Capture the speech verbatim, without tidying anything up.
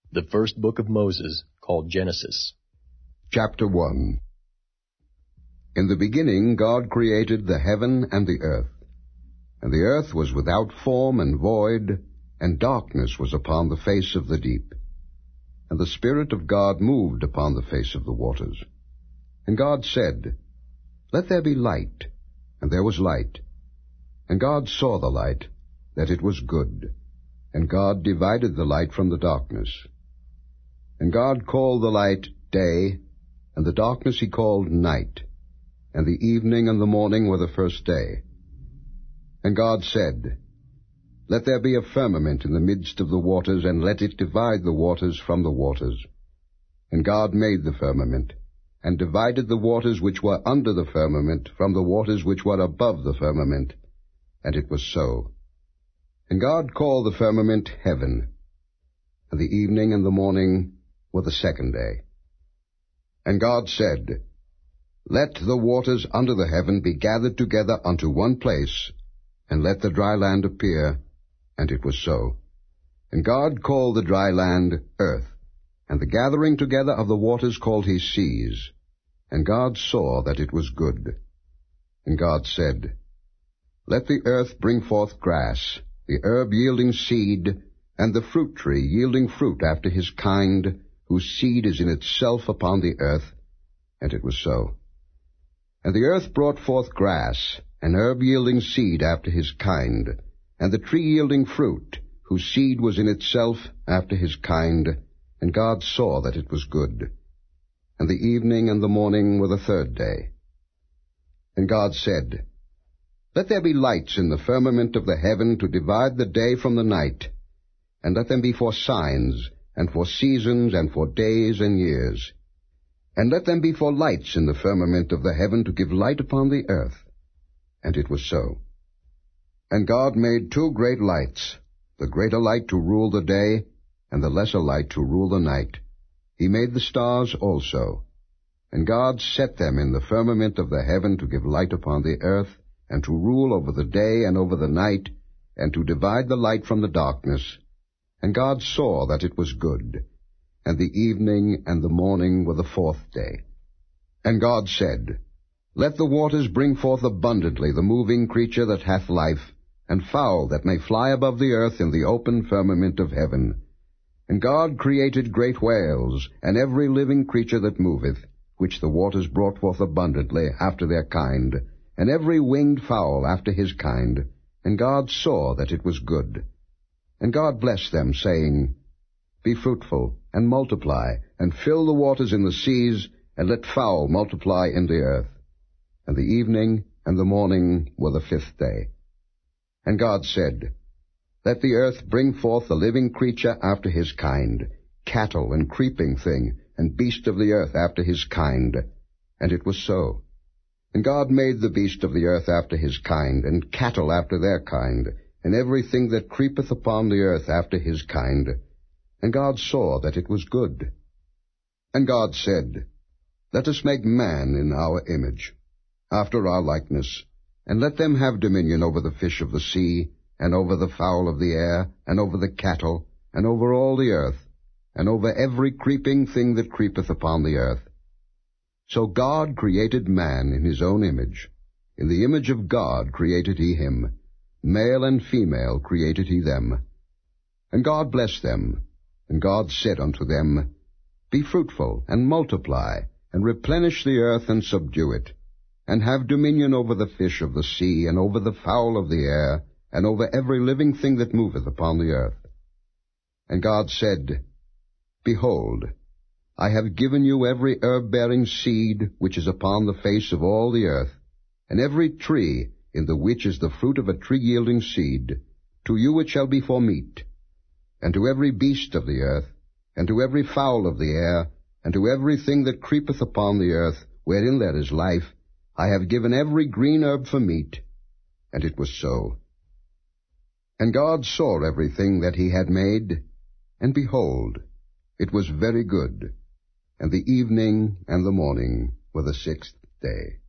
The first book of Moses, called Genesis. Chapter one. In the beginning God created the heaven and the earth. And the earth was without form and void, and darkness was upon the face of the deep. And the Spirit of God moved upon the face of the waters. And God said, Let there be light. And there was light. And God saw the light, that it was good. And God divided the light from the darkness. And God called the light day, and the darkness he called night. And the evening and the morning were the first day. And God said, Let there be a firmament in the midst of the waters, and let it divide the waters from the waters. And God made the firmament, and divided the waters which were under the firmament from the waters which were above the firmament. And it was so. And God called the firmament heaven. And the evening and the morning were the second day. And God said, Let the waters under the heaven be gathered together unto one place, and let the dry land appear. And it was so. And God called the dry land earth, and the gathering together of the waters called he seas. And God saw that it was good. And God said, Let the earth bring forth grass, the herb yielding seed, and the fruit tree yielding fruit after his kind, whose seed is in itself upon the earth. And it was so. And the earth brought forth grass, an herb yielding seed after his kind, and the tree yielding fruit, whose seed was in itself after his kind. And God saw that it was good. And the evening and the morning were the third day. And God said, Let there be lights in the firmament of the heaven to divide the day from the night, and let them be for signs, and for seasons, and for days and years. And let them be for lights in the firmament of the heaven to give light upon the earth. And it was so. And God made two great lights, the greater light to rule the day, and the lesser light to rule the night. He made the stars also. And God set them in the firmament of the heaven to give light upon the earth, and to rule over the day and over the night, and to divide the light from the darkness. And God saw that it was good. And the evening and the morning were the fourth day. And God said, Let the waters bring forth abundantly the moving creature that hath life, and fowl that may fly above the earth in the open firmament of heaven. And God created great whales, and every living creature that moveth, which the waters brought forth abundantly after their kind, and every winged fowl after his kind. And God saw that it was good. And God blessed them, saying, Be fruitful, and multiply, and fill the waters in the seas, and let fowl multiply in the earth. And the evening and the morning were the fifth day. And God said, Let the earth bring forth the living creature after his kind, cattle and creeping thing, and beast of the earth after his kind. And it was so. And God made the beast of the earth after his kind, and cattle after their kind, and everything that creepeth upon the earth after his kind. And God saw that it was good. And God said, Let us make man in our image, after our likeness, and let them have dominion over the fish of the sea, and over the fowl of the air, and over the cattle, and over all the earth, and over every creeping thing that creepeth upon the earth. So God created man in his own image. In the image of God created he him. Male and female created he them. And God blessed them. And God said unto them, Be fruitful, and multiply, and replenish the earth, and subdue it, and have dominion over the fish of the sea, and over the fowl of the air, and over every living thing that moveth upon the earth. And God said, Behold, I have given you every herb-bearing seed which is upon the face of all the earth, and every tree in the which is the fruit of a tree-yielding seed. To you it shall be for meat. And to every beast of the earth, and to every fowl of the air, and to everything that creepeth upon the earth, wherein there is life, I have given every green herb for meat. And it was so. And God saw everything that he had made, and behold, it was very good. And the evening and the morning were the sixth day.